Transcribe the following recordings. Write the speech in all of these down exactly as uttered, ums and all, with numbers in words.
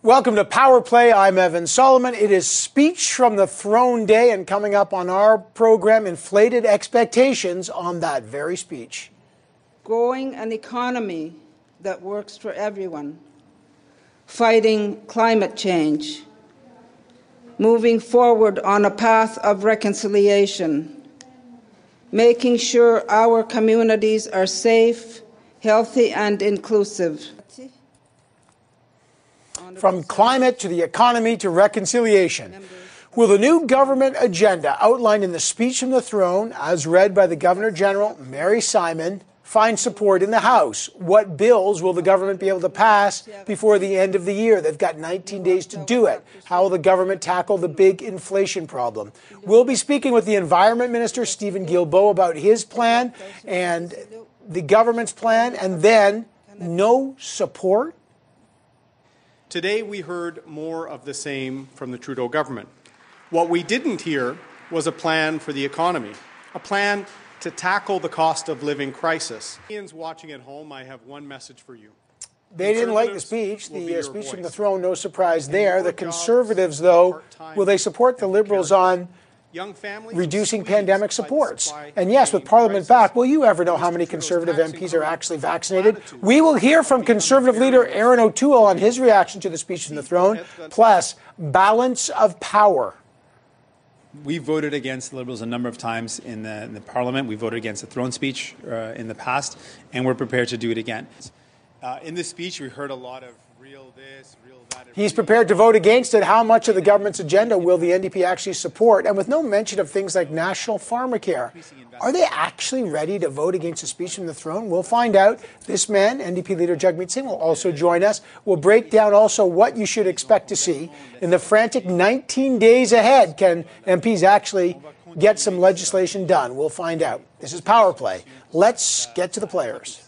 Welcome to Power Play. I'm Evan Solomon. It is Speech from the Throne Day, and coming up on our program, inflated expectations on that very speech. Growing an economy that works for everyone, fighting climate change, moving forward on a path of reconciliation, making sure our communities are safe, healthy, and inclusive. From climate to the economy to reconciliation. Will the new government agenda outlined in the Speech from the Throne, as read by the Governor General, Mary Simon, find support in the House? What bills will the government be able to pass before the end of the year? They've got nineteen days to do it. How will the government tackle the big inflation problem? We'll be speaking with the Environment Minister, Steven Guilbeault, about his plan and the government's plan, and then no support. Today we heard more of the same from the Trudeau government. What we didn't hear was a plan for the economy, a plan to tackle the cost of living crisis. Canadians watching at home, I have one message for you. They didn't like the speech, the uh, speech from the throne, no surprise there. The Conservatives, though, will they support the Liberals on reducing pandemic supports? And yes, with Parliament back, will you ever know how many Conservative M Ps are actually vaccinated? We will hear from Conservative leader Erin O'Toole on his reaction to the speech from the throne, plus balance of power. We voted against the Liberals a number of times in the, in the Parliament. We voted against the throne speech uh, in the past, and we're prepared to do it again. Uh, in this speech, we heard a lot of real this, real that. He's prepared to vote against it. How much of the government's agenda will the N D P actually support? And with no mention of things like national pharmacare, are they actually ready to vote against the speech from the throne? We'll find out. This man, N D P leader Jagmeet Singh, will also join us. We'll break down also what you should expect to see in the frantic nineteen days ahead. Can M Ps actually get some legislation done? We'll find out. This is Power Play. Let's get to the players.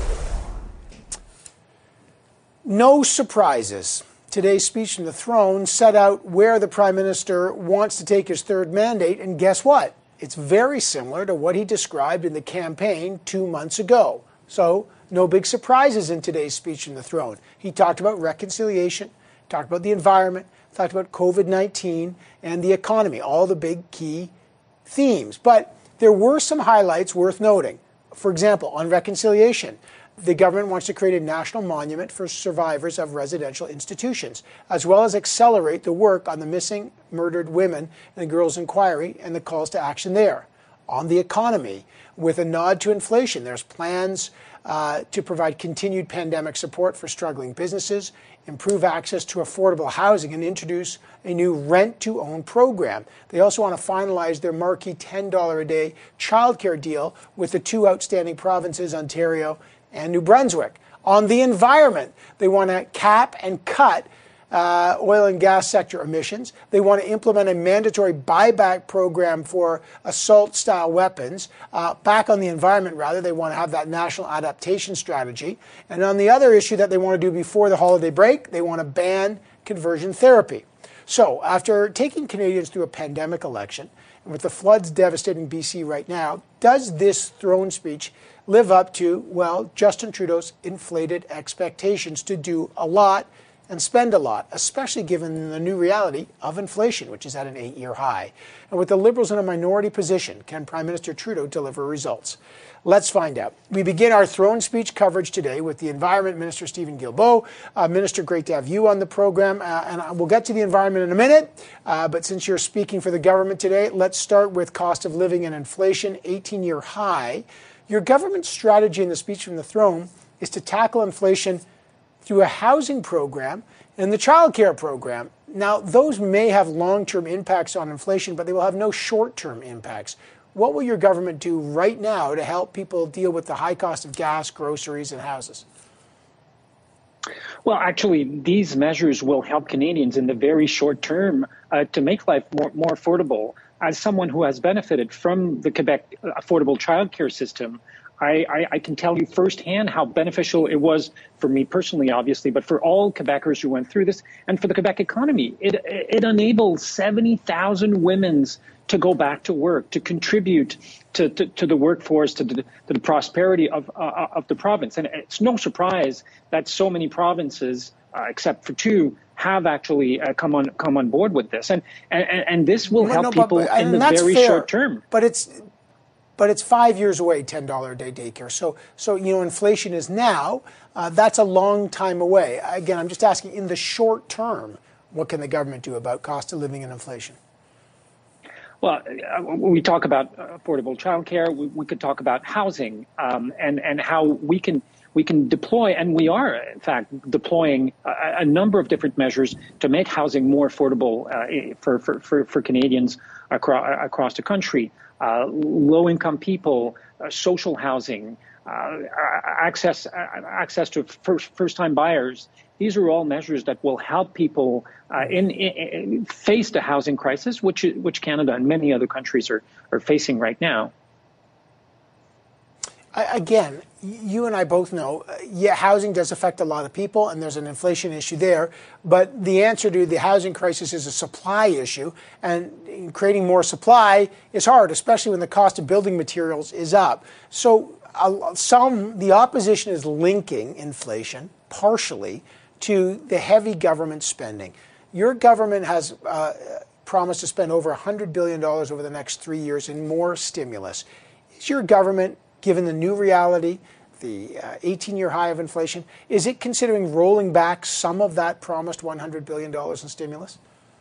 No surprises. Today's speech from the throne set out where the Prime Minister wants to take his third mandate, and guess what? It's very similar to what he described in the campaign two months ago. So, no big surprises in today's speech from the throne. He talked about reconciliation, talked about the environment, talked about COVID nineteen and the economy, all the big key themes. But there were some highlights worth noting. For example, on reconciliation, the government wants to create a national monument for survivors of residential institutions, as well as accelerate the work on the missing, murdered women and the Girls' Inquiry and the calls to action there. On the economy, with a nod to inflation, there's plans uh, to provide continued pandemic support for struggling businesses, improve access to affordable housing, and introduce a new rent-to-own program. They also want to finalize their marquee ten dollars a day childcare deal with the two outstanding provinces, Ontario and New Brunswick. On the environment, they want to cap and cut uh, oil and gas sector emissions. They want to implement a mandatory buyback program for assault-style weapons. Uh, back on the environment, rather, they want to have that national adaptation strategy. And on the other issue that they want to do before the holiday break, they want to ban conversion therapy. So, after taking Canadians through a pandemic election, and with the floods devastating B C right now, does this throne speech live up to, well, Justin Trudeau's inflated expectations to do a lot and spend a lot, especially given the new reality of inflation, which is at an eight-year high? And with the Liberals in a minority position, can Prime Minister Trudeau deliver results? Let's find out. We begin our throne speech coverage today with the Environment Minister, Steven Guilbeault. Uh, Minister, great to have you on the program. Uh, and we'll get to the environment in a minute. Uh, but since you're speaking for the government today, let's start with cost of living and inflation, eighteen-year high. Your government strategy in the speech from the throne is to tackle inflation through a housing program and the child care program. Now, those may have long-term impacts on inflation, but they will have no short-term impacts. What will your government do right now to help people deal with the high cost of gas, groceries, and houses? Well, actually, these measures will help Canadians in the very short term uh, to make life more, more affordable. As someone who has benefited from the Quebec affordable childcare system, I, I, I can tell you firsthand how beneficial it was for me personally, obviously, but for all Quebecers who went through this and for the Quebec economy. It, it enabled seventy thousand women's to go back to work, to contribute to, to, to the workforce, to the, to the prosperity of, uh, of the province. And it's no surprise that so many provinces, uh, except for two, have actually uh, come on come on board with this, and and, and this will No, help no, but- people but- in and the that's very fair, short term. But it's but it's five years away, ten dollars a day daycare. So so you know, inflation is now. Uh, that's a long time away. Again, I'm just asking, in the short term, what can the government do about cost of living and inflation? Well, uh, we talk about affordable childcare. We, we could talk about housing um, and and how we can we can deploy, and we are in fact deploying a, a number of different measures to make housing more affordable uh, for, for for for Canadians across across the country. Uh, low-income people, uh, social housing, uh, access uh, access to first first-time buyers. These are all measures that will help people uh, in, in face the housing crisis, which which Canada and many other countries are are facing right now. Again, you and I both know, yeah, housing does affect a lot of people, and there's an inflation issue there. But the answer to the housing crisis is a supply issue, and creating more supply is hard, especially when the cost of building materials is up. So, uh, some the opposition is linking inflation partially to the heavy government spending. Your government has uh, promised to spend over one hundred billion dollars over the next three years in more stimulus. Is your government, given the new reality, the eighteen-year uh, high of inflation, is it considering rolling back some of that promised one hundred billion dollars in stimulus?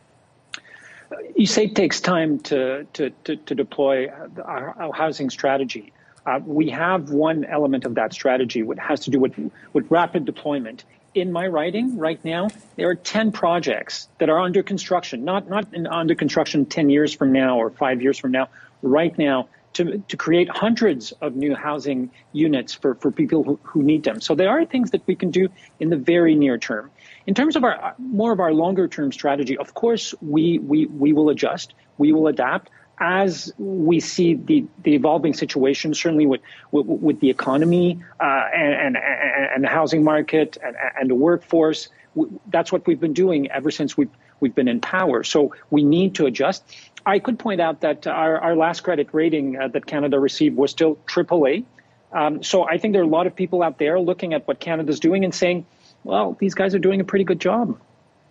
You say it takes time to, to, to, to deploy our, our housing strategy. Uh, we have one element of that strategy, which has to do with, with rapid deployment. In my writing right now, there are ten projects that are under construction, not, not in, under construction ten years from now or five years from now, right now, to, to create hundreds of new housing units for, for people who, who need them. So there are things that we can do in the very near term. In terms of our more of our longer term strategy, of course, we, we, we will adjust, we will adapt as we see the, the evolving situation, certainly with, with, with the economy uh, and, and, and the housing market and, and the workforce. That's what we've been doing ever since we've, we've been in power. So we need to adjust. I could point out that our, our last credit rating uh, that Canada received was still triple A. Um, so I think there are a lot of people out there looking at what Canada's doing and saying, well, these guys are doing a pretty good job.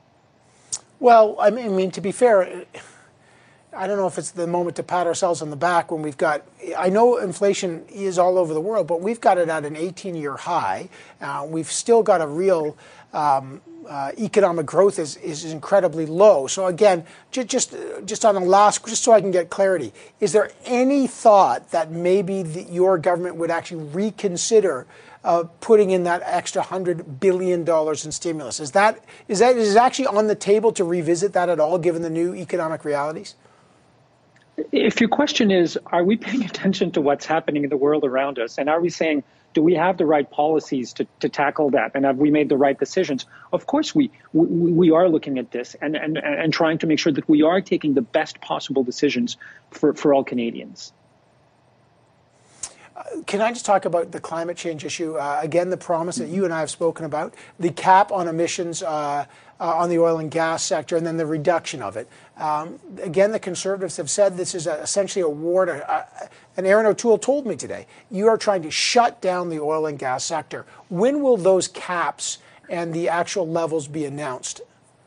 Well, I mean, I mean to be fair, I don't know if it's the moment to pat ourselves on the back when we've got, I know inflation is all over the world, but we've got it at an eighteen-year high. Uh, we've still got a real um, uh, economic growth is, is incredibly low. So again, just, just just on the last, just so I can get clarity, is there any thought that maybe the, your government would actually reconsider uh, putting in that extra one hundred billion dollars in stimulus? Is that is that is it actually on the table to revisit that at all, given the new economic realities? If your question is, are we paying attention to what's happening in the world around us? And are we saying, do we have the right policies to, to tackle that? And have we made the right decisions? Of course, we we, we are looking at this and, and, and trying to make sure that we are taking the best possible decisions for, for all Canadians. Can I just talk about the climate change issue? Uh, again, the promise that you and I have spoken about, the cap on emissions uh, uh, on the oil and gas sector, and then the reduction of it. Um, again, the Conservatives have said this is a, essentially a war to, uh, and Aaron O'Toole told me today, you are trying to shut down the oil and gas sector. When will those caps and the actual levels be announced?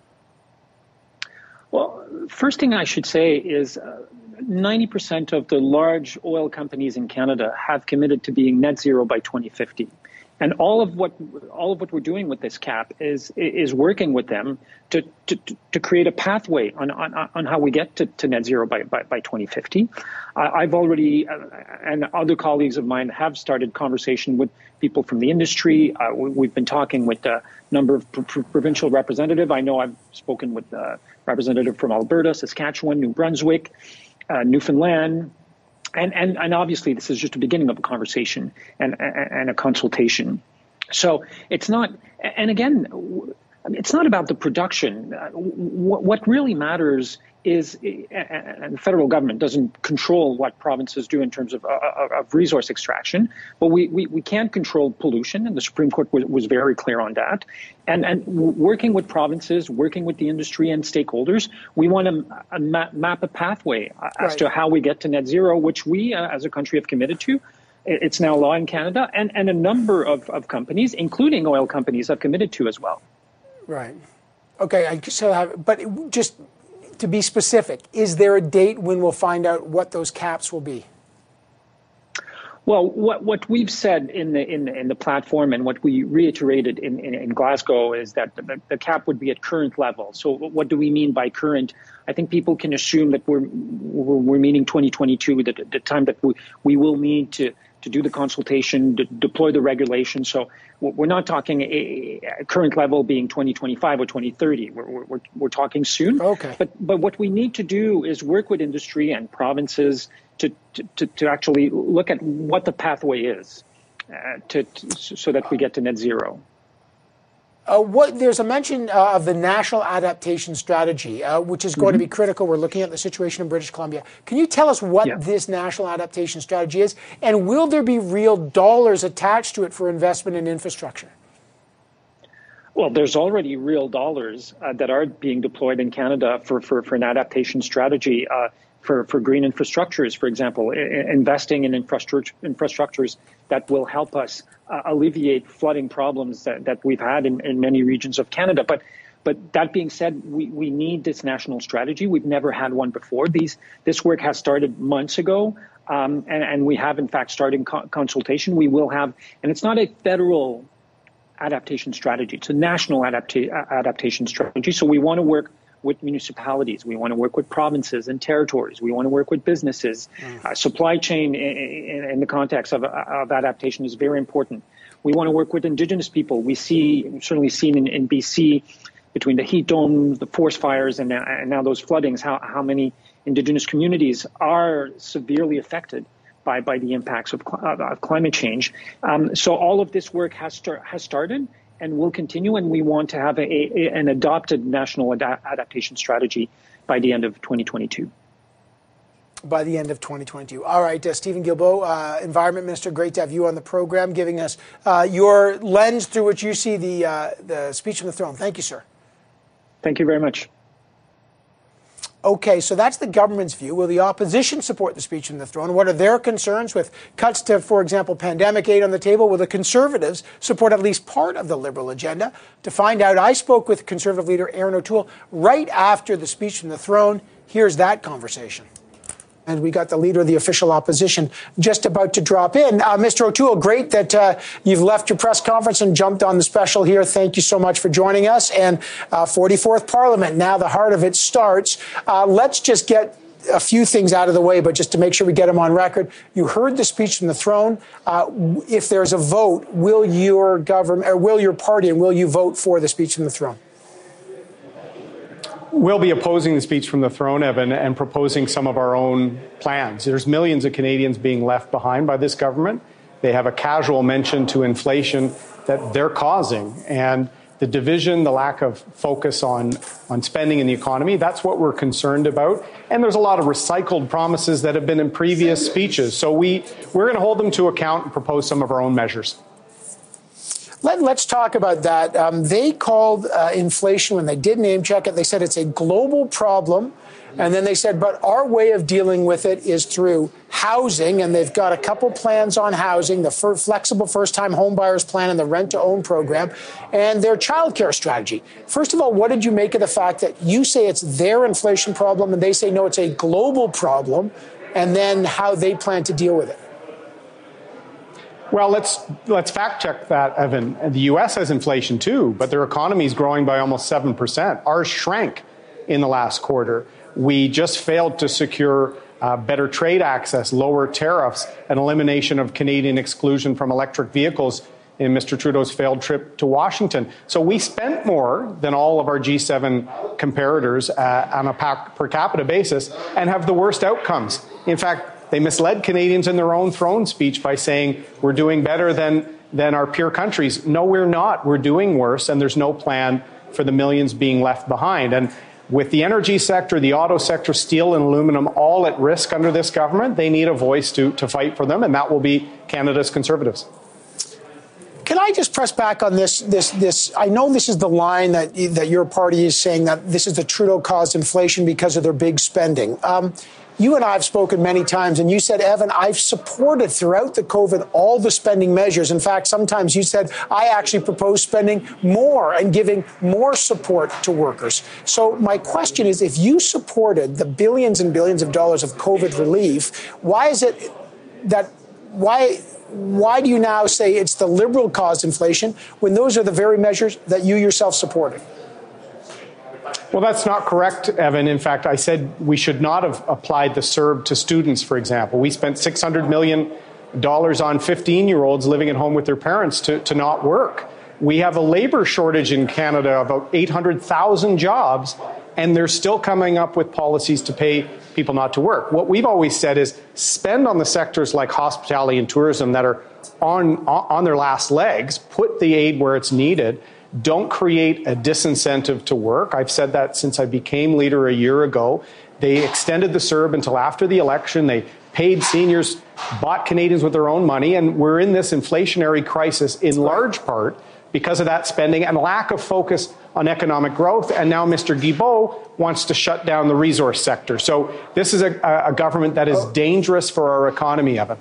Well, first thing I should say is uh, ninety percent of the large oil companies in Canada have committed to being net zero by twenty fifty. And all of what all of what we're doing with this cap is is working with them to to, to create a pathway on on, on how we get to, to net zero by by, by twenty fifty. Uh, I've already uh, and other colleagues of mine have started conversation with people from the industry. Uh, we, we've been talking with a number of pr- pr- provincial representatives. I know I've spoken with a representative from Alberta, Saskatchewan, New Brunswick, uh, Newfoundland. And, and and obviously, this is just the beginning of a conversation and, and, and a consultation. So it's not, and again, it's not about the production. What really matters is, and the federal government doesn't control what provinces do in terms of, of resource extraction, but we, we, we can't control pollution, and the Supreme Court was, was very clear on that. And, and working with provinces, working with the industry and stakeholders, we want to map, map a pathway as right. to how we get to net zero, which we uh, as a country have committed to. It's now law in Canada, and, and a number of, of companies, including oil companies, have committed to as well. Right. Okay, I so have, but it, just to be specific, is there a date when we'll find out what those caps will be? Well, what, what we've said in the in the, in the platform and what we reiterated in, in, in Glasgow is that the, the cap would be at current level. So what do we mean by current? I think people can assume that we're we're, we're meaning twenty twenty-two, that the time that we, we will need to to do the consultation, to deploy the regulation. So we're not talking a, a current level being twenty twenty-five or twenty thirty. We're, we're, we're talking soon. Okay. But, but what we need to do is work with industry and provinces to, to, to actually look at what the pathway is uh, to, to, so that we get to net zero. Uh, what, there's a mention uh, of the National Adaptation Strategy, uh, which is going mm-hmm. to be critical. We're looking at the situation in British Columbia. Can you tell us what yeah. this National Adaptation Strategy is? And will there be real dollars attached to it for investment in infrastructure? Well, there's already real dollars uh, that are being deployed in Canada for, for, for an adaptation strategy. Uh, For, for green infrastructures, for example, I- investing in infrastructure, infrastructures that will help us uh, alleviate flooding problems that, that we've had in, in many regions of Canada. But but that being said, we, we need this national strategy. We've never had one before. These This work has started months ago, um, and, and we have, in fact, started co- consultation. We will have, and it's not a federal adaptation strategy. It's a national adapta- adaptation strategy. So we want to work with municipalities. We want to work with provinces and territories. We want to work with businesses. Mm. Uh, supply chain in, in, in the context of, of adaptation is very important. We want to work with Indigenous people. We see, certainly seen in, in B C, between the heat domes, the forest fires, and now, and now those floodings, how, how many Indigenous communities are severely affected by, by the impacts of, of climate change. Um, so all of this work has, start, has started and will continue, and we want to have a, a, an adopted national ad- adaptation strategy by the end of twenty twenty-two. By the end of twenty twenty-two. All right, uh, Steven Guilbeault, uh, Environment Minister, great to have you on the program, giving us uh, your lens through which you see the, uh, the speech from the throne. Thank you, sir. Thank you very much. Okay, so that's the government's view. Will the opposition support the speech from the throne? What are their concerns with cuts to, for example, pandemic aid on the table? Will the Conservatives support at least part of the Liberal agenda? To find out, I spoke with Conservative leader Erin O'Toole right after the speech from the throne. Here's that conversation. And we got the leader of the official opposition just about to drop in. Uh, Mister O'Toole, great that uh, you've left your press conference and jumped on the special here. Thank you so much for joining us. And uh, forty-fourth Parliament, now the heart of it starts. Uh, let's just get a few things out of the way, but just to make sure we get them on record. You heard the speech from the throne. Uh, if there's a vote, will your government, or will your party, and will you vote for the speech from the throne? We'll be opposing the speech from the throne, Evan, and proposing some of our own plans. There's millions of Canadians being left behind by this government. They have a casual mention to inflation that they're causing. And the division, the lack of focus on, on spending in the economy, that's what we're concerned about. And there's a lot of recycled promises that have been in previous speeches. So we, we're going to hold them to account and propose some of our own measures. Let, let's talk about that. Um, they called uh, inflation, when they did name check it, they said it's a global problem. And then they said, but our way of dealing with it is through housing. And they've got a couple plans on housing, the fir- flexible first-time homebuyers plan and the rent-to-own program, and their childcare strategy. First of all, what did you make of the fact that you say it's their inflation problem and they say, no, it's a global problem, and then how they plan to deal with it? Well, let's let's fact check that, Evan. The U S has inflation too, but their economy is growing by almost seven percent. Ours shrank in the last quarter. We just failed to secure uh, better trade access, lower tariffs, an elimination of Canadian exclusion from electric vehicles in Mister Trudeau's failed trip to Washington. So we spent more than all of our G seven comparators uh, on a per capita basis and have the worst outcomes. In fact, they misled Canadians in their own throne speech by saying we're doing better than, than our peer countries. No, we're not. We're doing worse, and there's no plan for the millions being left behind. And with the energy sector, the auto sector, steel and aluminum all at risk under this government, they need a voice to, to fight for them, and that will be Canada's Conservatives. Can I just press back on this? This, this. I know this is the line that that your party is saying that this is the Trudeau-caused inflation because of their big spending. Um, You and I have spoken many times, and you said, Evan, I've supported throughout the COVID all the spending measures. In fact, sometimes you said, I actually propose spending more and giving more support to workers. So my question is, if you supported the billions and billions of dollars of COVID relief, why is it that, why, why do you now say it's the Liberal caused inflation when those are the very measures that you yourself supported? Well, that's not correct, Evan. In fact, I said we should not have applied the C E R B to students, for example. We spent six hundred million dollars on fifteen-year-olds living at home with their parents to, to not work. We have a labor shortage in Canada, about eight hundred thousand jobs, and they're still coming up with policies to pay people not to work. What we've always said is spend on the sectors like hospitality and tourism that are on, on their last legs, put the aid where it's needed. Don't create a disincentive to work. I've said that since I became leader a year ago. They extended the C E R B until after the election. They paid seniors, bought Canadians with their own money, and we're in this inflationary crisis in large part because of that spending and lack of focus on economic growth. And now Mister Guilbeault wants to shut down the resource sector. So this is a, a government that is dangerous for our economy, Evan.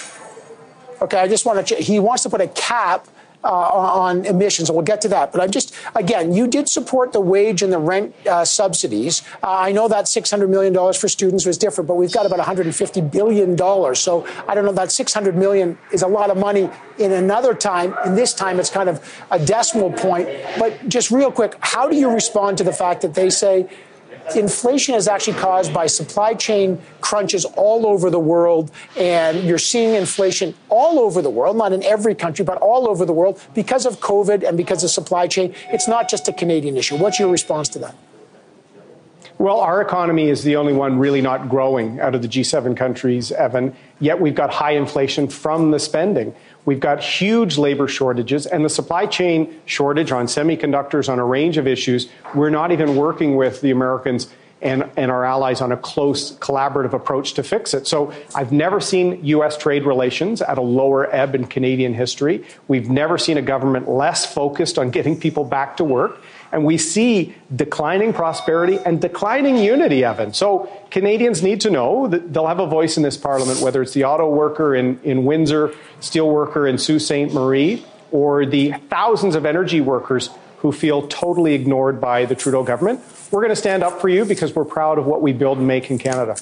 Okay, I just want to, he wants to put a cap Uh, on emissions, and we'll get to that. But I'm just, again, you did support the wage and the rent uh, subsidies. Uh, I know that six hundred million dollars for students was different, but we've got about one hundred fifty billion dollars. So I don't know, that six hundred million dollars is a lot of money in another time. In this time, it's kind of a decimal point. But just real quick, how do you respond to the fact that they say inflation is actually caused by supply chain crunches all over the world, and you're seeing inflation all over the world, not in every country, but all over the world because of COVID and because of supply chain? It's not just a Canadian issue. What's your response to that? Well, our economy is the only one really not growing out of the G seven countries, Evan, yet we've got high inflation from the spending. We've got huge labor shortages and the supply chain shortage on semiconductors, on a range of issues. We're not even working with the Americans and, and our allies on a close collaborative approach to fix it. So I've never seen U S trade relations at a lower ebb in Canadian history. We've never seen a government less focused on getting people back to work. And we see declining prosperity and declining unity, Evan. So Canadians need to know that they'll have a voice in this parliament, whether it's the auto worker in, in Windsor, steel worker in Sault Ste. Marie, or the thousands of energy workers who feel totally ignored by the Trudeau government. We're going to stand up for you because we're proud of what we build and make in Canada.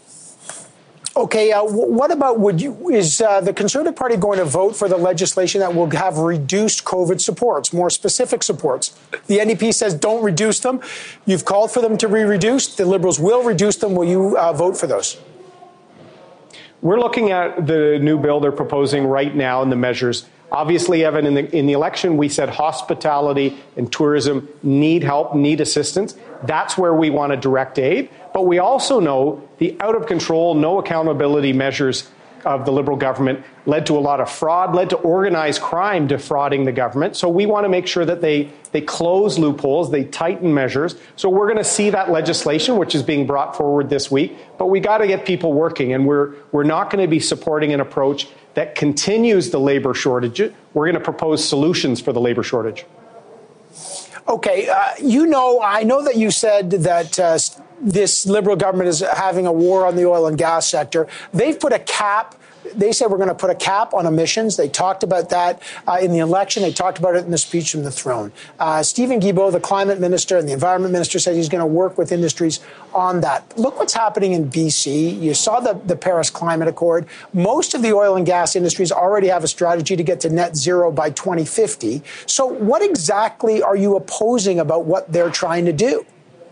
Okay, uh, what about, would you, is uh, the Conservative Party going to vote for the legislation that will have reduced COVID supports, more specific supports? The N D P says don't reduce them. You've called for them to be reduced. The Liberals will reduce them. Will you uh, vote for those? We're looking at the new bill they're proposing right now and the measures. Obviously, Evan, in the, in the election, we said hospitality and tourism need help, need assistance. That's where we want to direct aid. But we also know the out-of-control, no accountability measures of the Liberal government led to a lot of fraud, led to organized crime defrauding the government. So we want to make sure that they, they close loopholes, they tighten measures. So we're going to see that legislation, which is being brought forward this week. But we got to get people working, and we're, we're not going to be supporting an approach that continues the labor shortage. We're going to propose solutions for the labor shortage. Okay, uh, you know, I know that you said that uh, this Liberal government is having a war on the oil and gas sector. They've put a cap. They said we're going to put a cap on emissions. They talked about that uh, in the election. They talked about it in the speech from the throne. Uh, Stephen Guilbeault, the climate minister and the environment minister, said he's going to work with industries on that. Look what's happening in B C. You saw the, the Paris Climate Accord. Most of the oil and gas industries already have a strategy to get to net zero by twenty fifty. So what exactly are you opposing about what they're trying to do?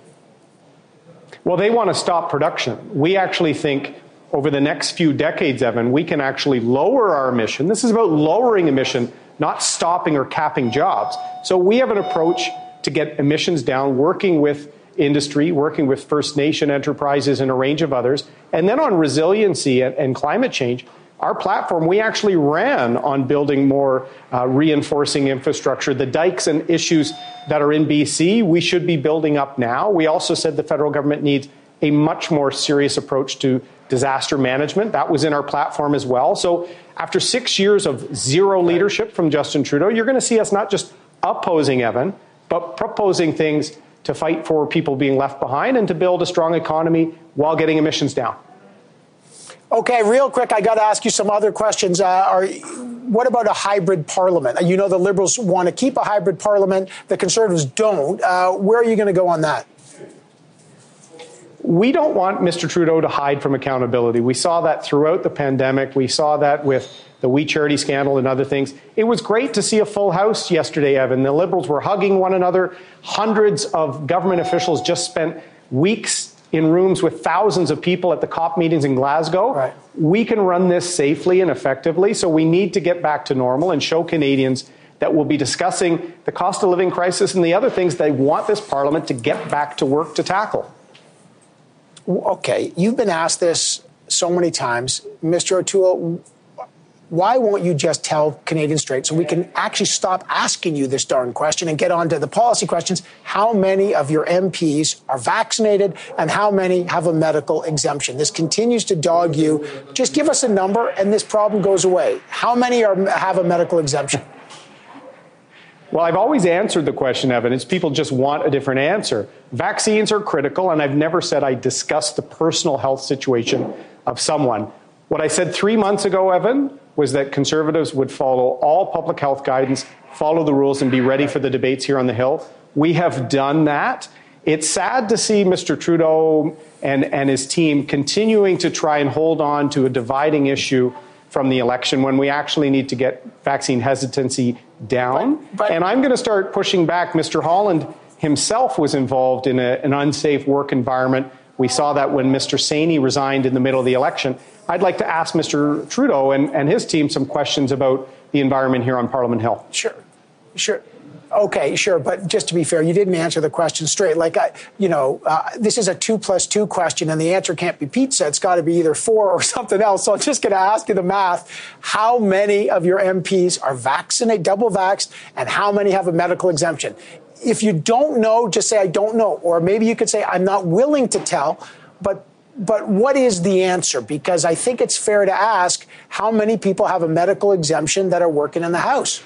Well, they want to stop production. We actually think over the next few decades, Evan, we can actually lower our emission. This is about lowering emission, not stopping or capping jobs. So we have an approach to get emissions down, working with industry, working with First Nation enterprises and a range of others. And then on resiliency and, and climate change, our platform, we actually ran on building more uh, reinforcing infrastructure. The dikes and issues that are in B C, we should be building up now. We also said the federal government needs a much more serious approach to disaster management. That was in our platform as well. So after six years of zero leadership from Justin Trudeau, you're going to see us not just opposing Evan, but proposing things to fight for people being left behind and to build a strong economy while getting emissions down. Okay, real quick, I got to ask you some other questions. Uh, are, what about a hybrid parliament? You know the Liberals want to keep a hybrid parliament. The Conservatives don't. Uh, where are you going to go on that? We don't want Mister Trudeau to hide from accountability. We saw that throughout the pandemic. We saw that with the We Charity scandal and other things. It was great to see a full House yesterday, Evan. The Liberals were hugging one another. Hundreds of government officials just spent weeks in rooms with thousands of people at the COP meetings in Glasgow. Right. We can run this safely and effectively, so we need to get back to normal and show Canadians that we'll be discussing the cost of living crisis and the other things they want this Parliament to get back to work to tackle. Okay, you've been asked this so many times. Mister O'Toole, why won't you just tell Canadians straight so we can actually stop asking you this darn question and get on to the policy questions? How many of your M Ps are vaccinated and how many have a medical exemption? This continues to dog you. Just give us a number and this problem goes away. How many are, have a medical exemption? Well, I've always answered the question, Evan. It's people just want a different answer. Vaccines are critical, and I've never said I discuss the personal health situation of someone. What I said three months ago, Evan, was that Conservatives would follow all public health guidance, follow the rules, and be ready for the debates here on the Hill. We have done that. It's sad to see Mister Trudeau and, and his team continuing to try and hold on to a dividing issue from the election when we actually need to get vaccine hesitancy down. But, but, and I'm going to start pushing back. Mister Holland himself was involved in a, an unsafe work environment. We saw that when Mister Saini resigned in the middle of the election. I'd like to ask Mister Trudeau and, and his team some questions about the environment here on Parliament Hill. Sure, sure. Okay, sure. But just to be fair, you didn't answer the question straight. Like, I, you know, uh, this is a two plus two question, and the answer can't be pizza. It's got to be either four or something else. So I'm just going to ask you the math. How many of your M Ps are vaccinated, double vaxxed, and how many have a medical exemption? If you don't know, just say, I don't know. Or maybe you could say, I'm not willing to tell. But But what is the answer? Because I think it's fair to ask how many people have a medical exemption that are working in the House.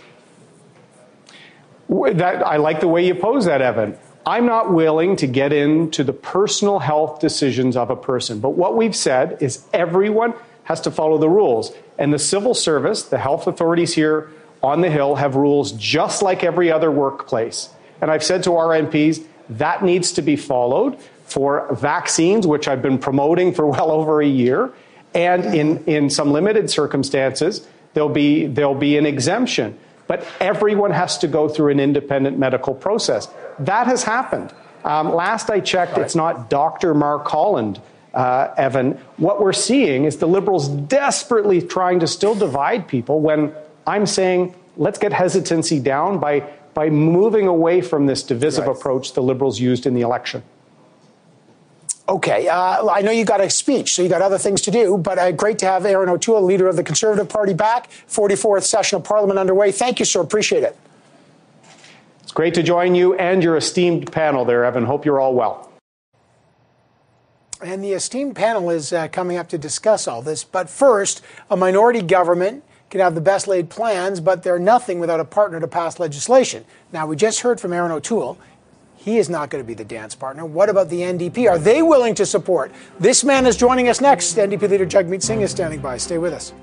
That, I like the way you pose that, Evan. I'm not willing to get into the personal health decisions of a person. But what we've said is everyone has to follow the rules. And the civil service, the health authorities here on the Hill, have rules just like every other workplace. And I've said to our M Ps, that needs to be followed for vaccines, which I've been promoting for well over a year. And in, in some limited circumstances, there'll be, there'll be an exemption. But everyone has to go through an independent medical process. That has happened. Um, last I checked, it's not Doctor Mark Holland, uh, Evan. What we're seeing is the Liberals desperately trying to still divide people when I'm saying let's get hesitancy down by, by moving away from this divisive right. approach the Liberals used in the election. Okay, uh, I know you got a speech, so you got other things to do, but uh, great to have Erin O'Toole, leader of the Conservative Party, back. forty-fourth session of Parliament underway. Thank you, sir. Appreciate it. It's great to join you and your esteemed panel there, Evan. Hope you're all well. And the esteemed panel is uh, coming up to discuss all this. But first, a minority government can have the best laid plans, but they're nothing without a partner to pass legislation. Now, we just heard from Erin O'Toole. He is not going to be the dance partner. What about the N D P? Are they willing to support? This man is joining us next. N D P leader Jagmeet Singh is standing by. Stay with us.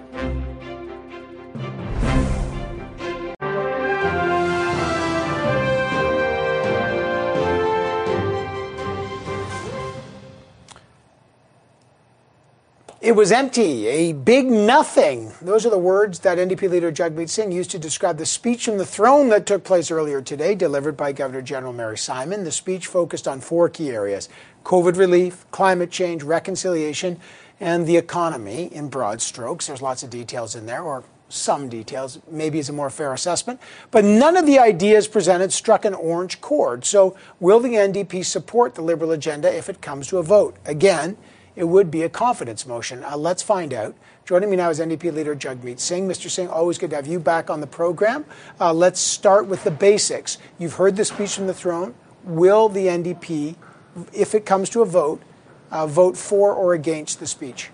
It was empty, a big nothing. Those are the words that N D P leader Jagmeet Singh used to describe the speech from the throne that took place earlier today, delivered by Governor General Mary Simon. The speech focused on four key areas: COVID relief, climate change, reconciliation, and the economy in broad strokes. There's lots of details in there, or some details, maybe is a more fair assessment. But none of the ideas presented struck an orange chord. So will the N D P support the Liberal agenda if it comes to a vote? Again, it would be a confidence motion. Uh, let's find out. Joining me now is N D P leader Jagmeet Singh. Mister Singh, always good to have you back on the program. Uh, let's start with the basics. You've heard the speech from the throne. Will the N D P, if it comes to a vote, uh, vote for or against the speech?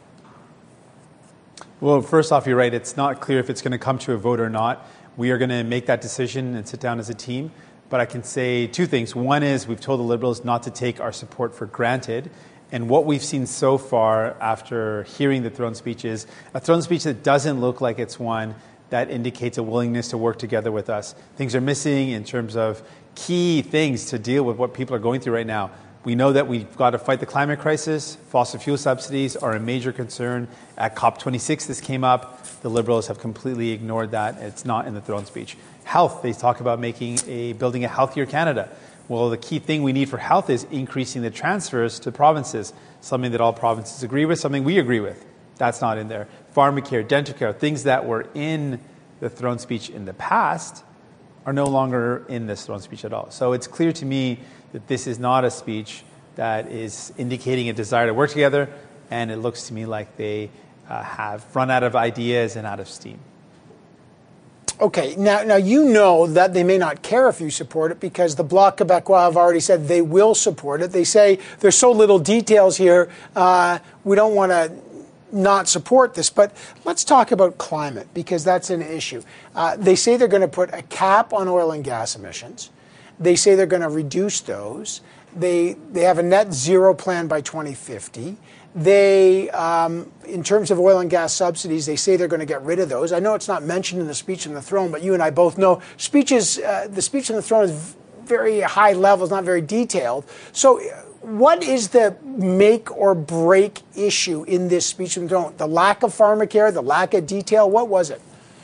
Well, first off, you're right. It's not clear if it's going to come to a vote or not. We are going to make that decision and sit down as a team. But I can say two things. One is we've told the Liberals not to take our support for granted. And what we've seen so far after hearing the throne speech is a throne speech that doesn't look like it's one that indicates a willingness to work together with us. Things are missing in terms of key things to deal with what people are going through right now. We know that we've got to fight the climate crisis. Fossil fuel subsidies are a major concern. At COP twenty-six, this came up. The Liberals have completely ignored that. It's not in the throne speech. Health, they talk about making a building a healthier Canada. Well, the key thing we need for health is increasing the transfers to provinces, something that all provinces agree with, something we agree with. That's not in there. Pharmacare, dental care, things that were in the throne speech in the past are no longer in this throne speech at all. So it's clear to me that this is not a speech that is indicating a desire to work together, and it looks to me like they uh, have run out of ideas and out of steam. Okay, now, now you know that they may not care if you support it because the Bloc Québécois have already said they will support it. They say there's so little details here, uh, we don't want to not support this. But let's talk about climate because that's an issue. Uh, they say they're going to put a cap on oil and gas emissions. They say they're going to reduce those. They they have a net zero plan by twenty fifty. They, um, in terms of oil and gas subsidies, they say they're going to get rid of those. I know it's not mentioned in the speech on the throne, but you and I both know speeches. Uh, the speech on the throne is very high level, it's not very detailed. So, what is the make or break issue in this speech on the throne? The lack of pharmacare, the lack of detail. What was it?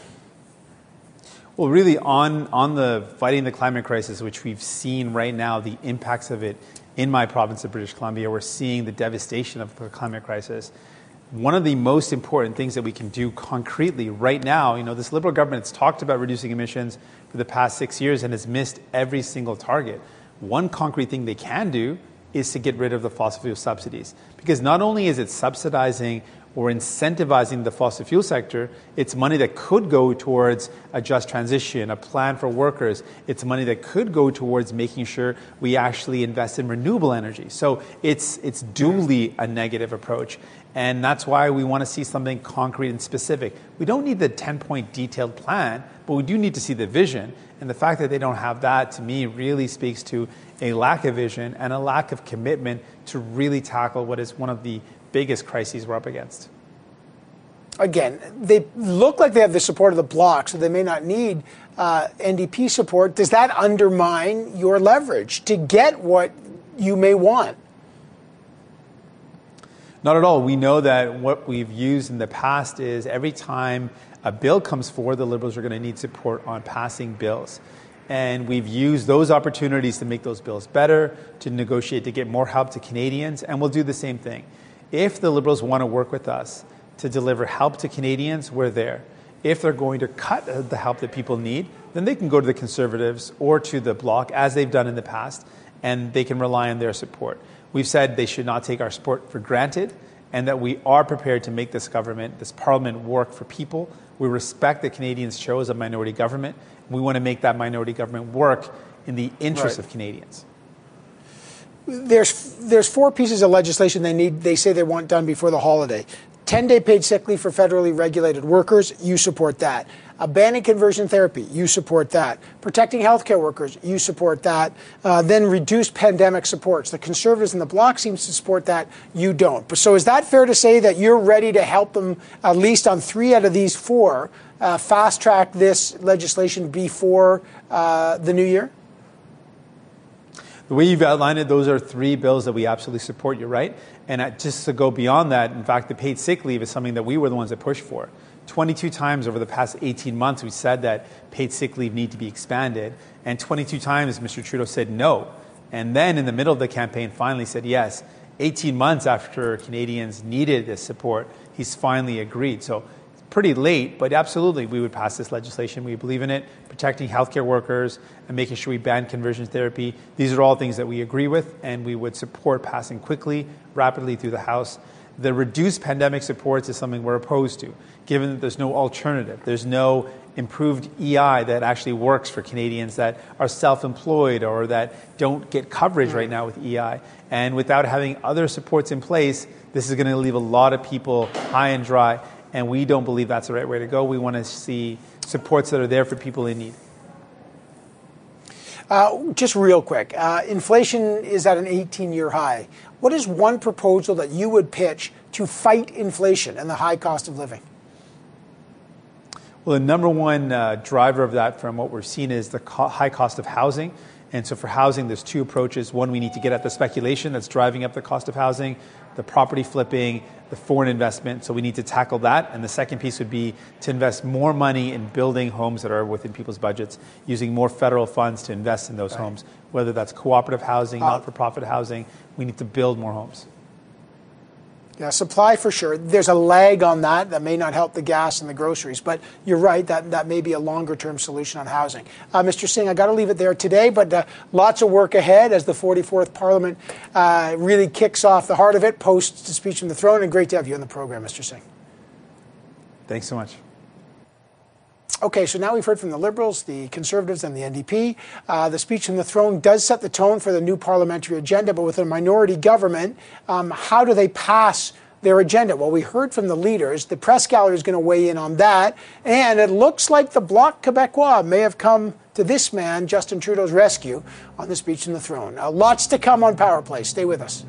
Well, really, on, on the fighting the climate crisis, which we've seen right now, the impacts of it in my province of British Columbia, we're seeing the devastation of the climate crisis. One of the most important things that we can do concretely right now, you know, this Liberal government has talked about reducing emissions for the past six years and has missed every single target. One concrete thing they can do is to get rid of the fossil fuel subsidies. Because not only is it subsidizing or incentivizing the fossil fuel sector, it's money that could go towards a just transition, a plan for workers. It's money that could go towards making sure we actually invest in renewable energy. So it's it's duly a negative approach. And that's why we want to see something concrete and specific. We don't need the ten-point detailed plan, but we do need to see the vision. And the fact that they don't have that, to me, really speaks to a lack of vision and a lack of commitment to really tackle what is one of the biggest crises we're up against. Again, they look like they have the support of the Bloc, so they may not need uh, N D P support. Does that undermine your leverage to get what you may want? Not at all. We know that what we've used in the past is every time a bill comes forward, the Liberals are going to need support on passing bills. And we've used those opportunities to make those bills better, to negotiate, to get more help to Canadians, and we'll do the same thing. If the Liberals want to work with us to deliver help to Canadians, we're there. If they're going to cut the help that people need, then they can go to the Conservatives or to the Bloc, as they've done in the past, and they can rely on their support. We've said they should not take our support for granted, and that we are prepared to make this government, this parliament, work for people. We respect that Canadians chose a minority government. We want to make that minority government work in the interest right. of Canadians. There's there's four pieces of legislation they need. They say they want done before the holiday. ten-day paid sick leave for federally regulated workers. You support that. Uh, banning conversion therapy. You support that. Protecting healthcare workers. You support that. Uh, then reduce pandemic supports. The Conservatives and the Bloc seems to support that. You don't. So is that fair to say that you're ready to help them at least on three out of these four uh, fast track this legislation before uh, the new year? The way you've outlined it, those are three bills that we absolutely support. You're right. And just to go beyond that, in fact, the paid sick leave is something that we were the ones that pushed for. twenty-two times over the past eighteen months, we said that paid sick leave need to be expanded. And twenty-two times, Mister Trudeau said no. And then in the middle of the campaign, finally said yes. eighteen months after Canadians needed this support, he's finally agreed. So it's pretty late, but absolutely, we would pass this legislation. We believe in it. Protecting healthcare workers and making sure we ban conversion therapy. These are all things that we agree with, and we would support passing quickly, rapidly through the House. The reduced pandemic supports is something we're opposed to, given that there's no alternative. There's no improved E I that actually works for Canadians that are self-employed or that don't get coverage right now with E I. And without having other supports in place, this is going to leave a lot of people high and dry, and we don't believe that's the right way to go. We want to see supports that are there for people in need. Uh, just real quick, uh, inflation is at an eighteen-year high. What is one proposal that you would pitch to fight inflation and the high cost of living? Well, the number one uh, driver of that from what we're seeing is the co- high cost of housing. And so for housing, there's two approaches. One, we need to get at the speculation that's driving up the cost of housing, the property flipping, the foreign investment. So we need to tackle that. And the second piece would be to invest more money in building homes that are within people's budgets, using more federal funds to invest in those right. homes, whether that's cooperative housing, uh, not-for-profit housing. We need to build more homes. Yeah, supply for sure. There's a lag on that that may not help the gas and the groceries, but you're right, that, that may be a longer-term solution on housing. Uh, Mister Singh, I got to leave it there today, but uh, lots of work ahead as the forty-fourth Parliament uh, really kicks off the heart of it, post the speech from the throne, and great to have you on the program, Mister Singh. Thanks so much. Okay, so now we've heard from the Liberals, the Conservatives, and the N D P. Uh, the speech from the throne does set the tone for the new parliamentary agenda, but with a minority government, um, how do they pass their agenda? Well, we heard from the leaders. The press gallery is going to weigh in on that, and it looks like the Bloc Québécois may have come to this man, Justin Trudeau's rescue, on the speech from the throne. Uh, lots to come on Power Play. Stay with us.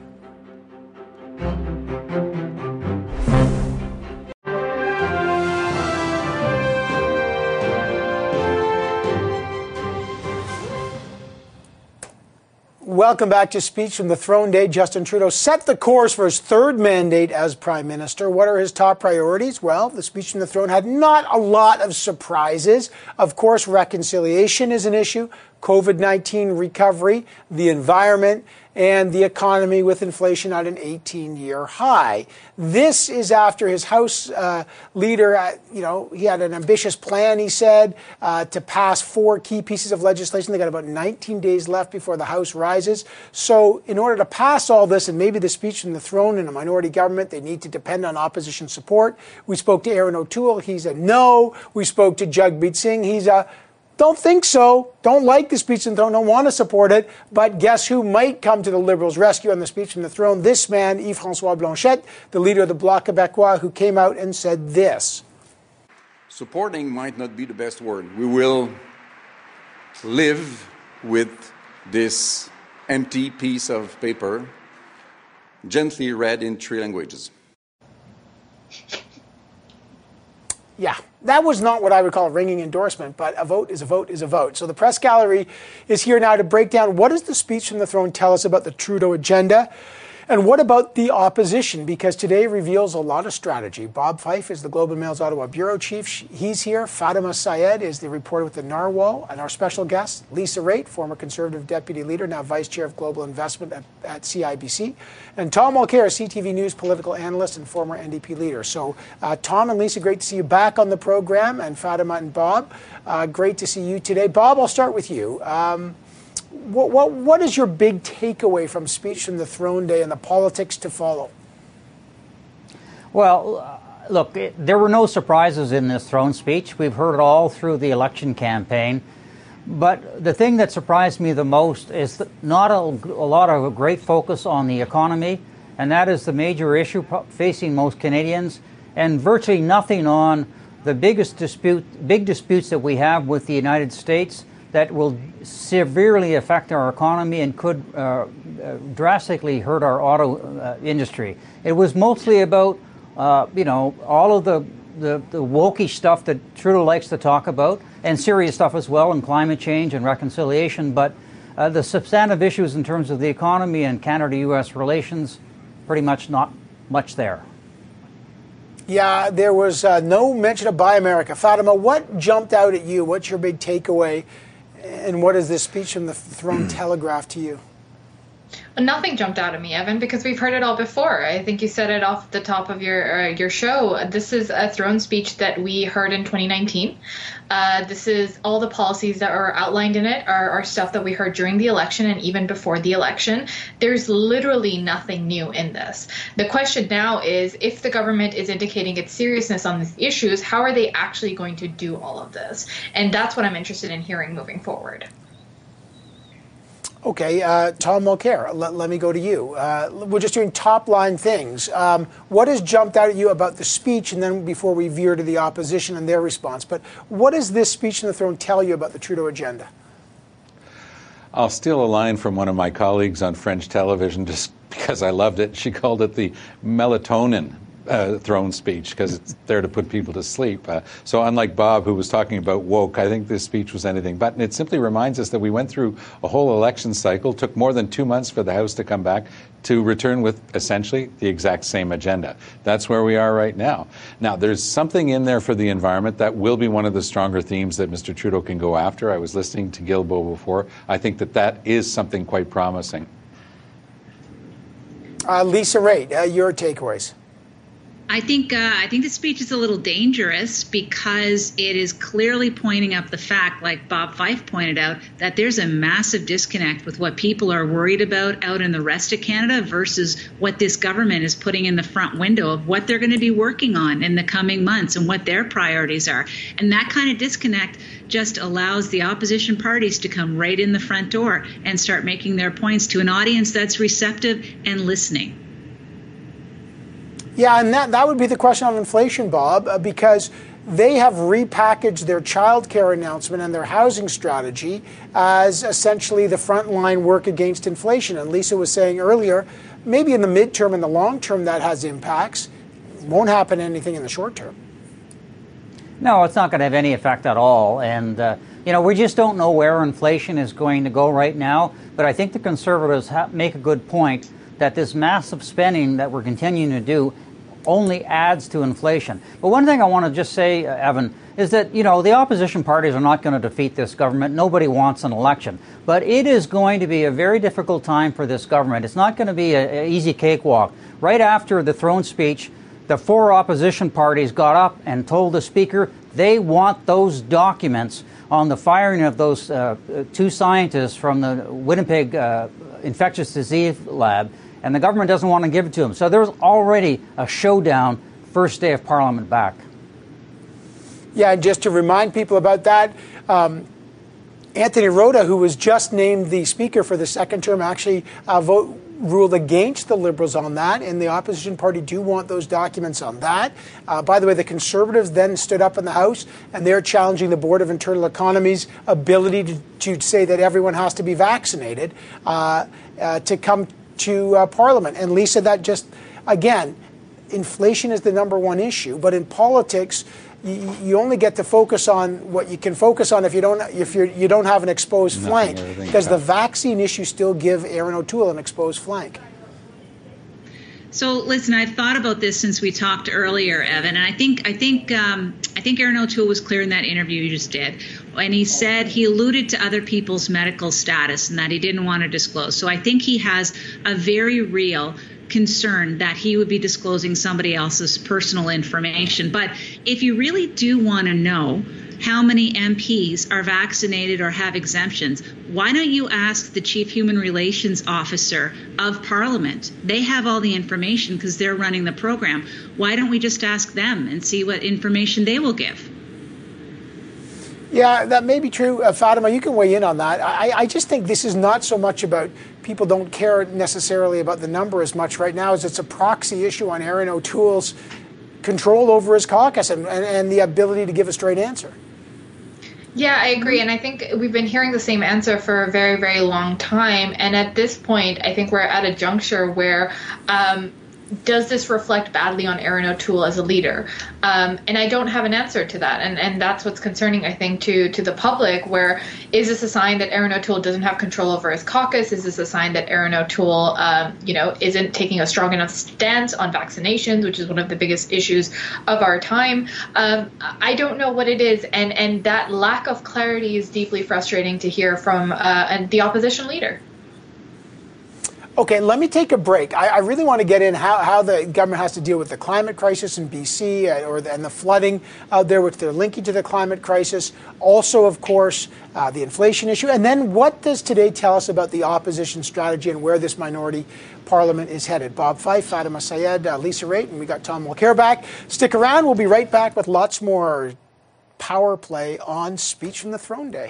Welcome back to Speech from the Throne Day. Justin Trudeau set the course for his third mandate as Prime Minister. What are his top priorities? Well, the speech from the throne had not a lot of surprises. Of course, reconciliation is an issue, COVID nineteen recovery, the environment, and the economy with inflation at an eighteen-year high. This is after his House uh, leader, uh, you know, he had an ambitious plan, he said, uh, to pass four key pieces of legislation. They got about nineteen days left before the House rises. So in order to pass all this, and maybe the speech from the throne in a minority government, they need to depend on opposition support. We spoke to Aaron O'Toole. He's a no. We spoke to Jagmeet Singh. He's a don't think so, don't like the speech from the throne, don't want to support it. But guess who might come to the Liberals' rescue on the speech from the throne? This man, Yves-François Blanchet, the leader of the Bloc Québécois, who came out and said this. Supporting might not be the best word. We will live with this empty piece of paper, gently read in three languages. Yeah, that was not what I would call a ringing endorsement, but a vote is a vote is a vote. So the press gallery is here now to break down what does the speech from the throne tell us about the Trudeau agenda, and what about the opposition, because today reveals a lot of strategy. Bob Fife is the Globe and Mail's Ottawa bureau chief. He's here. Fatima Syed is the reporter with the Narwhal, and our special guest, Lisa Raitt, former Conservative deputy leader, now vice chair of global investment at, at C I B C, and Tom Mulcair, C T V News political analyst and former N D P leader. So uh, Tom and Lisa, great to see you back on the program, and Fatima and Bob, uh, great to see you today. Bob, I'll start with you. Um, What, what, what is your big takeaway from speech from the throne day and the politics to follow? Well, uh, look, it, there were no surprises in this throne speech. We've heard it all through the election campaign. But the thing that surprised me the most is that not a, a lot of a great focus on the economy, and that is the major issue facing most Canadians, and virtually nothing on the biggest dispute, big disputes that we have with the United States that will severely affect our economy and could uh, uh, drastically hurt our auto uh, industry. It was mostly about, uh, you know, all of the, the, the wokey stuff that Trudeau likes to talk about, and serious stuff as well, and climate change and reconciliation, but uh, the substantive issues in terms of the economy and Canada-U S relations, pretty much not much there. Yeah, there was uh, no mention of Buy America. Fatima, what jumped out at you? What's your big takeaway? And what does this speech from the throne telegraph to you? Nothing jumped out at me, Evan, because we've heard it all before. I think you said it off the top of your uh, your show. This is a throne speech that we heard in twenty nineteen. Uh, this is all the policies that are outlined in it are, are stuff that we heard during the election and even before the election. There's literally nothing new in this. The question now is, if the government is indicating its seriousness on these issues, how are they actually going to do all of this? And that's what I'm interested in hearing moving forward. Okay, uh, Tom Mulcair, let, let me go to you. Uh, we're just doing top-line things. Um, what has jumped out at you about the speech, and then before we veer to the opposition and their response, but what does this speech from the throne tell you about the Trudeau agenda? I'll steal a line from one of my colleagues on French television just because I loved it. She called it the melatonin uh, throne speech because it's there to put people to sleep. Uh, so unlike Bob, who was talking about woke, I think this speech was anything but. And it simply reminds us that we went through a whole election cycle, took more than two months for the House to come back to return with essentially the exact same agenda. That's where we are right now. Now, there's something in there for the environment that will be one of the stronger themes that Mister Trudeau can go after. I was listening to Guilbeault before. I think that that is something quite promising. Uh, Lisa Raitt, uh, your takeaways. I think uh, I think the speech is a little dangerous because it is clearly pointing up the fact, like Bob Fife pointed out, that there's a massive disconnect with what people are worried about out in the rest of Canada versus what this government is putting in the front window of what they're going to be working on in the coming months and what their priorities are. And that kind of disconnect just allows the opposition parties to come right in the front door and start making their points to an audience that's receptive and listening. Yeah, and that, that would be the question on inflation, Bob, uh, because they have repackaged their childcare announcement and their housing strategy as essentially the frontline work against inflation. And Lisa was saying earlier, maybe in the midterm and the long term that has impacts. Won't happen anything in the short term. No, it's not going to have any effect at all. And, uh, you know, we just don't know where inflation is going to go right now. But I think the Conservatives ha- make a good point that this massive spending that we're continuing to do only adds to inflation. But one thing I want to just say, uh, Evan, is that, you know, the opposition parties are not going to defeat this government. Nobody wants an election. But it is going to be a very difficult time for this government. It's not going to be an easy cakewalk. Right after the throne speech, the four opposition parties got up and told the Speaker they want those documents on the firing of those uh, two scientists from the Winnipeg uh, infectious disease lab. And the government doesn't want to give it to them. So there's already a showdown first day of Parliament back. Yeah, and just to remind people about that, um, Anthony Rota, who was just named the Speaker for the second term, actually uh, vote, ruled against the Liberals on that, and the opposition party do want those documents on that. Uh, by the way, the Conservatives then stood up in the House, and they're challenging the Board of Internal Economy's ability to, to say that everyone has to be vaccinated uh, uh, to come to uh, Parliament. And Lisa, that just, again, inflation is the number one issue, but in politics, you, you only get to focus on what you can focus on if you don't if you're, you don't have an exposed Nothing flank, because the vaccine issue still give Erin O'Toole an exposed flank. So listen, I've thought about this since we talked earlier, Evan, and I think I think um, I think Erin O'Toole was clear in that interview you just did, and he said he alluded to other people's medical status and that he didn't want to disclose. So I think he has a very real concern that he would be disclosing somebody else's personal information. But if you really do want to know how many M Ps are vaccinated or have exemptions, why don't you ask the Chief Human Relations Officer of Parliament? They have all the information because they're running the program. Why don't we just ask them and see what information they will give? Yeah, that may be true. Uh, Fatima, you can weigh in on that. I, I just think this is not so much about people don't care necessarily about the number as much right now as it's a proxy issue on Erin O'Toole's control over his caucus and, and, and the ability to give a straight answer. Yeah, I agree. And I think we've been hearing the same answer for a very, very long time. And at this point, I think we're at a juncture where um, does this reflect badly on Erin O'Toole as a leader? Um, and I don't have an answer to that. And and that's what's concerning, I think, to, to the public, where is this a sign that Erin O'Toole doesn't have control over his caucus? Is this a sign that Erin O'Toole, um, you know, isn't taking a strong enough stance on vaccinations, which is one of the biggest issues of our time? Um, I don't know what it is. And, and that lack of clarity is deeply frustrating to hear from uh, the opposition leader. Okay, let me take a break. I, I really want to get in how, how the government has to deal with the climate crisis in B C uh, or the, and the flooding out there, which they're linking to the climate crisis. Also, of course, uh, the inflation issue. And then what does today tell us about the opposition strategy and where this minority parliament is headed? Bob Fife, Fatima Syed, uh, Lisa Raitt, and we got Tom Mulcair back. Stick around. We'll be right back with lots more power play on Speech from the Throne Day.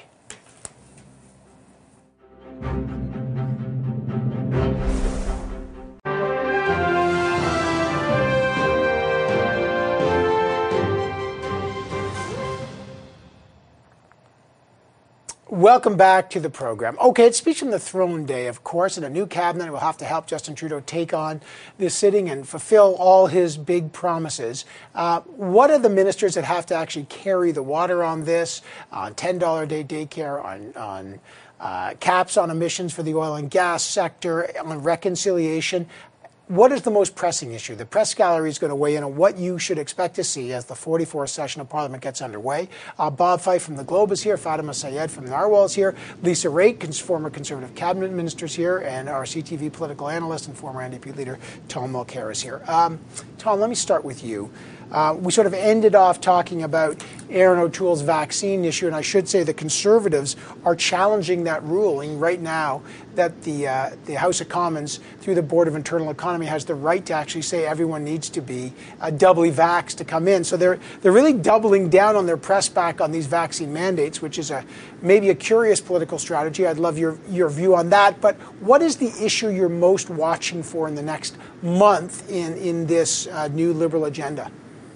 welcome back to the program. Okay, it's Speech from the Throne Day, of course, and a new cabinet will have to help Justin Trudeau take on this sitting and fulfill all his big promises. Uh, what are the ministers that have to actually carry the water on this, on ten dollars a day daycare, on, on uh, caps on emissions for the oil and gas sector, on reconciliation? What is the most pressing issue? The press gallery is going to weigh in on what you should expect to see as the forty-fourth session of Parliament gets underway. Uh, Bob Fife from the Globe is here. Fatima Sayed from Narwhal is here. Lisa Raitt, cons- former Conservative cabinet minister, is here. And our C T V political analyst and former N D P leader, Tom Mulcair, is here. Um, Tom, let me start with you. Uh, we sort of ended off talking about Erin O'Toole's vaccine issue, and I should say the Conservatives are challenging that ruling right now that the uh, the House of Commons, through the Board of Internal Economy, has the right to actually say everyone needs to be uh, doubly vaxxed to come in. So they're they're really doubling down on their press back on these vaccine mandates, which is a maybe a curious political strategy. I'd love your your view on that. But what is the issue you're most watching for in the next month in in this uh, new Liberal agenda?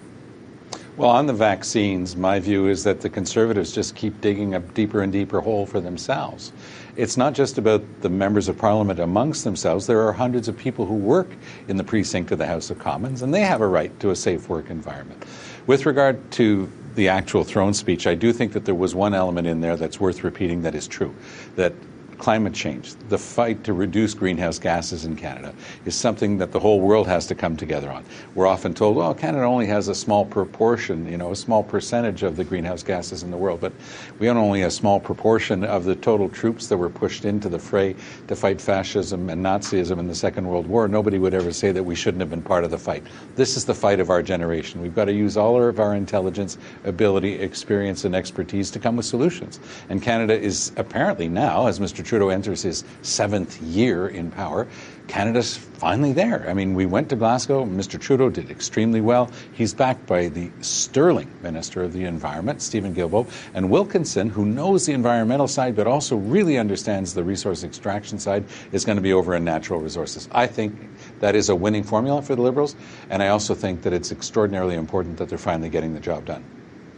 Well, on the vaccines, my view is that the Conservatives just keep digging a deeper and deeper hole for themselves. It's not just about the members of Parliament amongst themselves. There are hundreds of people who work in the precinct of the House of Commons, and they have a right to a safe work environment. With regard to the actual throne speech, I do think that there was one element in there that's worth repeating that is true, that climate change, the fight to reduce greenhouse gases in Canada, is something that the whole world has to come together on. We're often told, well, Canada only has a small proportion, you know, a small percentage of the greenhouse gases in the world, but we own only a small proportion of the total troops that were pushed into the fray to fight fascism and Nazism in the Second World War. Nobody would ever say that we shouldn't have been part of the fight. This is the fight of our generation. We've got to use all of our intelligence, ability, experience, and expertise to come with solutions. And Canada is apparently now, as Mister Trudeau enters his seventh year in power, Canada's finally there. I mean, we went to Glasgow. Mister Trudeau did extremely well. He's backed by the sterling Minister of the Environment, Stephen Guilbeault, and Wilkinson, who knows the environmental side but also really understands the resource extraction side, is going to be over in natural resources. I think that is a winning formula for the Liberals, and I also think that it's extraordinarily important that they're finally getting the job done.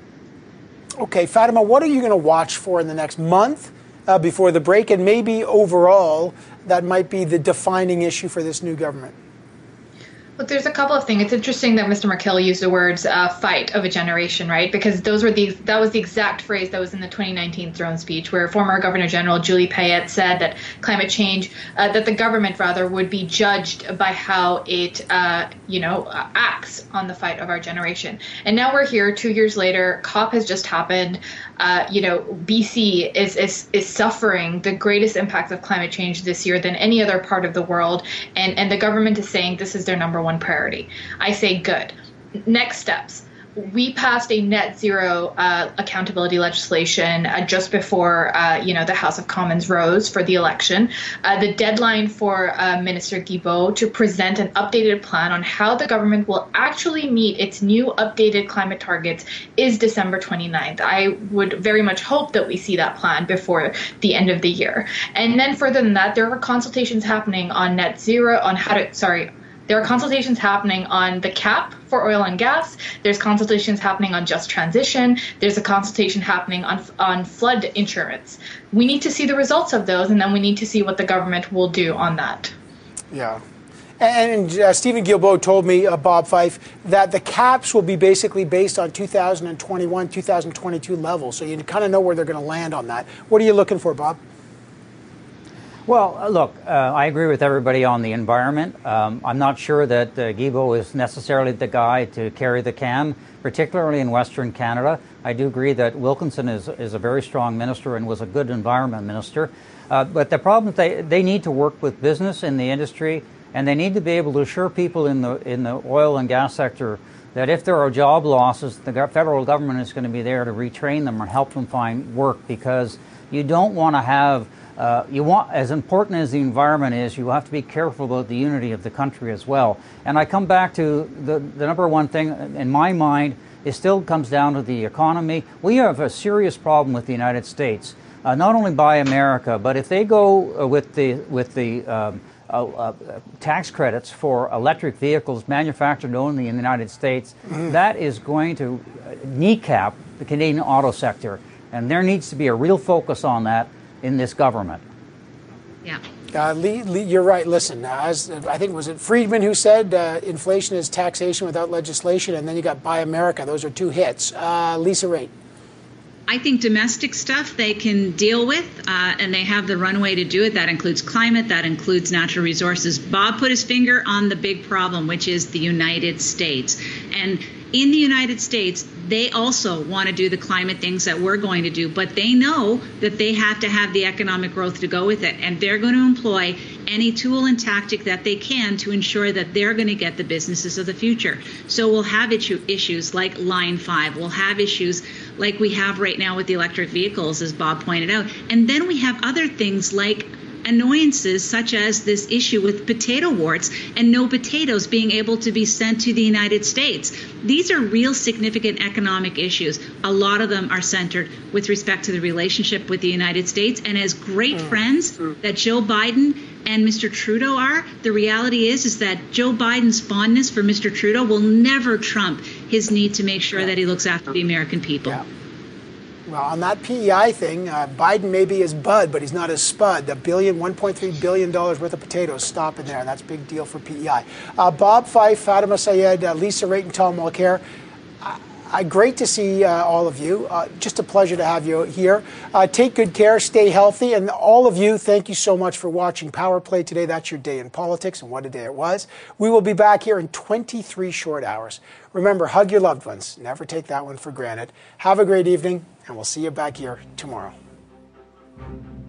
Okay, Fatima, what are you going to watch for in the next month? Uh, before the break, and maybe overall that might be the defining issue for this new government? Look, there's a couple of things. It's interesting that Mister McKell used the words uh, "fight of a generation," right? Because those were the that was the exact phrase that was in the twenty nineteen throne speech, where former Governor General Julie Payette said that climate change, uh, that the government rather would be judged by how it, uh, you know, uh, acts on the fight of our generation. And now we're here, two years later. COP has just happened. Uh, you know, B C is, is is suffering the greatest impacts of climate change this year than any other part of the world, and and the government is saying this is their number one priority. I say good. Next steps. We passed a net zero uh, accountability legislation uh, just before, uh, you know, the House of Commons rose for the election. Uh, the deadline for uh, Minister Guilbeault to present an updated plan on how the government will actually meet its new updated climate targets is December twenty-ninth. I would very much hope that we see that plan before the end of the year. And then further than that, there are consultations happening on net zero, on how to, sorry, There are consultations happening on the cap for oil and gas. There's consultations happening on just transition. There's a consultation happening on on flood insurance. We need to see the results of those, and then we need to see what the government will do on that. Yeah. And uh, Stephen Guilbeault told me, uh, Bob Fife, that the caps will be basically based on two thousand twenty-one, two thousand twenty-two levels. So you kind of know where they're going to land on that. What are you looking for, Bob? Well, uh, look, uh, I agree with everybody on the environment. Um, I'm not sure that uh, Guilbeault is necessarily the guy to carry the can, particularly in Western Canada. I do agree that Wilkinson is, is a very strong minister and was a good environment minister. Uh, but the problem is they, they need to work with business in the industry, and they need to be able to assure people in the in the oil and gas sector that if there are job losses, the federal government is going to be there to retrain them or help them find work, because you don't want to have Uh, you want, as important as the environment is, you have to be careful about the unity of the country as well. And I come back to the, the number one thing in my mind, it still comes down to the economy. We have a serious problem with the United States, uh, not only Buy America, but if they go uh, with the with the um, uh, uh, tax credits for electric vehicles manufactured only in the United States, mm-hmm. that is going to kneecap the Canadian auto sector. And there needs to be a real focus on that in this government. Yeah. Uh, Lee, Lee, you're right. Listen, uh, as uh, I think was it Friedman who said uh, inflation is taxation without legislation, and then you got Buy America. Those are two hits. Uh, Lisa Raitt. I think domestic stuff they can deal with, uh, and they have the runway to do it. That includes climate, that includes natural resources. Bob put his finger on the big problem, which is the United States. And in the United States, they also want to do the climate things that we're going to do, but they know that they have to have the economic growth to go with it, and they're going to employ any tool and tactic that they can to ensure that they're going to get the businesses of the future. So we'll have issue, issues like Line five. We'll have issues like we have right now with the electric vehicles, as Bob pointed out. And then we have other things like annoyances such as this issue with potato warts and no potatoes being able to be sent to the United States. These are real significant economic issues. A lot of them are centered with respect to the relationship with the United States. And as great mm. friends that Joe Biden and Mister Trudeau are, the reality is is that Joe Biden's fondness for Mister Trudeau will never trump his need to make sure yeah. that he looks after the American people. Yeah. Well, on that P E I thing, uh, Biden may be his bud, but he's not his spud. The billion, one point three billion dollars worth of potatoes stopping there, and that's a big deal for P E I. Uh, Bob Fife, Fatima Syed, uh, Lisa Raitt, and Tom Mulcair. Uh, uh, great to see uh, all of you. Uh, just a pleasure to have you here. Uh, take good care, stay healthy, and all of you, thank you so much for watching Power Play today. That's your day in politics, and what a day it was. We will be back here in twenty-three short hours. Remember, hug your loved ones. Never take that one for granted. Have a great evening, and we'll see you back here tomorrow.